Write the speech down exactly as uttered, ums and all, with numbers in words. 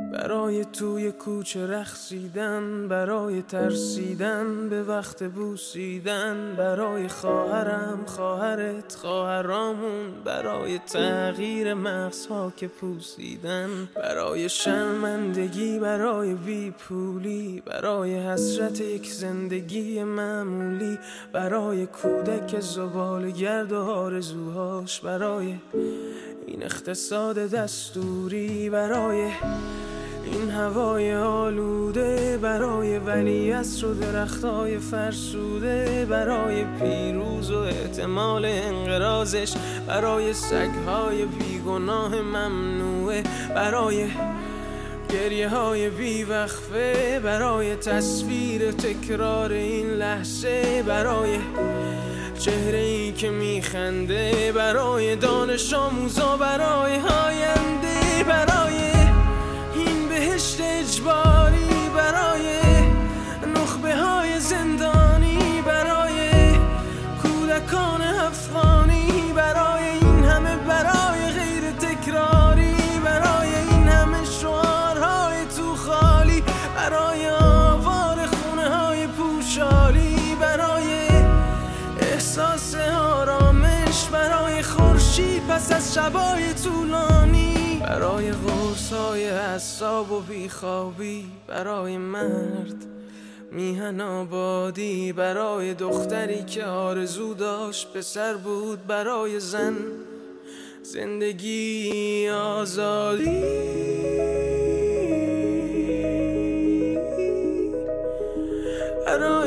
برای توی کوچه رقصیدن، برای ترسیدن به وقت بوسیدن، برای خواهرم خواهرت خواهرامون، برای تغییر مغزها که پوسیدن، برای شرمندگی برای بی پولی، برای حسرت یک زندگی معمولی، برای کودک زباله‌گرد و آرزوهاش، برای این اقتصاد دستوری، برای این هوای آلوده، برای ولیعصر و درختای فرسوده، برای پیروز و احتمال انقراضش، برای سگهای بیگناه ممنوعه، برای گریه های بیوقفه، برای تصویر تکرار این لحظه، برای چهره ای که میخنده، برای دانش آموزا، برای آینده، برای این بهشت اجباری، برای نخبه های زندانی، برای کودکان افغانی، برای این همه برای غیر تکراری، برای این همه شعارهای تو خالی، برای آوار خونه های پوشالی، برای احساس آرامش، برای خورشید پس از شبای طولانی، برای قرصای اعصاب و بیخوابی، برای مرد میهن آبادی، برای دختری که آرزو داشت پسر بود، برای زن زندگی آزادی، برای